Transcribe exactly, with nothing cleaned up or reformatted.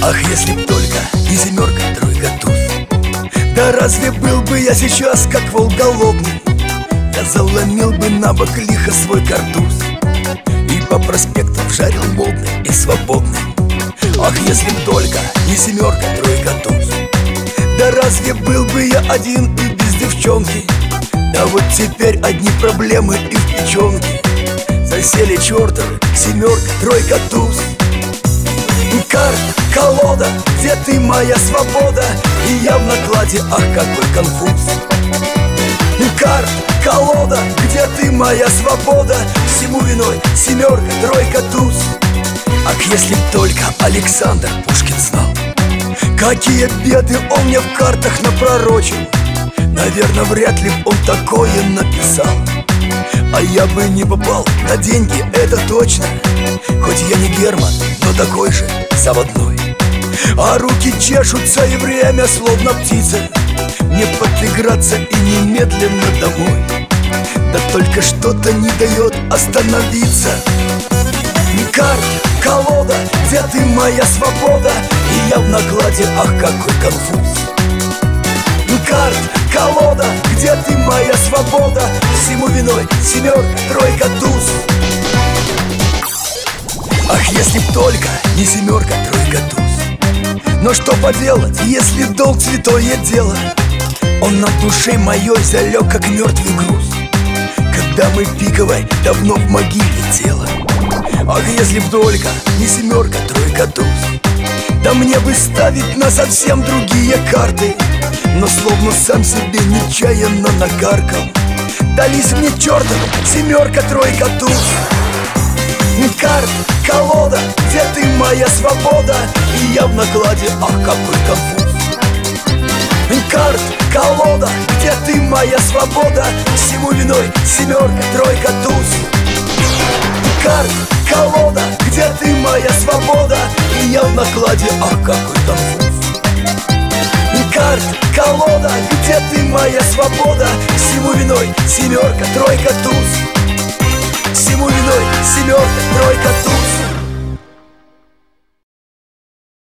Ах, если б только не семерка, тройка, туз. Да разве был бы я сейчас как вол голодный? Я заломил бы на бок лихо свой картуз и по проспектам жарил модный и свободный. Ах, если б только не семерка, тройка, туз. Да разве был бы я один и без девчонки? Да вот теперь одни проблемы и в печенке. Засели чертовы семерка, тройка, туз. Карт, колода, где ты, моя свобода? И я в накладе, ах, какой конфуз. Карт, колода, где ты, моя свобода? Всему виной семерка, тройка, туз. Ах, если б только Александр Пушкин знал, какие беды он мне в картах напророчил. Наверное, вряд ли б он такое написал. А я бы не попал на деньги, это точно. Хоть я не Герман, но такой же заводной. А руки чешутся и время словно птица. Мне подыграться и немедленно домой. Да только что-то не дает остановиться. Карт, колода, где ты, моя свобода? И я в накладе, ах, какой конфуз. Карт, колода, где ты, моя свобода? Всему виной семерка, тройка, туз. Ах, если б только не семерка, тройка, туз. Но что поделать, если долг святое дело? Он над душей моей залег, как мертвый груз, когда мы пиковой давно в могиле тело. Ах, если б только не семерка, тройка, туз. Да мне бы ставить на совсем другие карты, но словно сам себе нечаянно накаркал. Дались мне чертовы семерка, тройка, туз. Карт, колода, где ты, моя свобода? И я в накладе, ах, какой конфуз. Карт, колода, где ты, моя свобода? Всему виной семерка, тройка, туз. Карт, колода, где ты, моя свобода? И я в накладе, ах, какой конфуз. Карт, колода, где ты, моя свобода? Всему виной семерка, тройка, туз. Всему виной семерка, тройка, туз.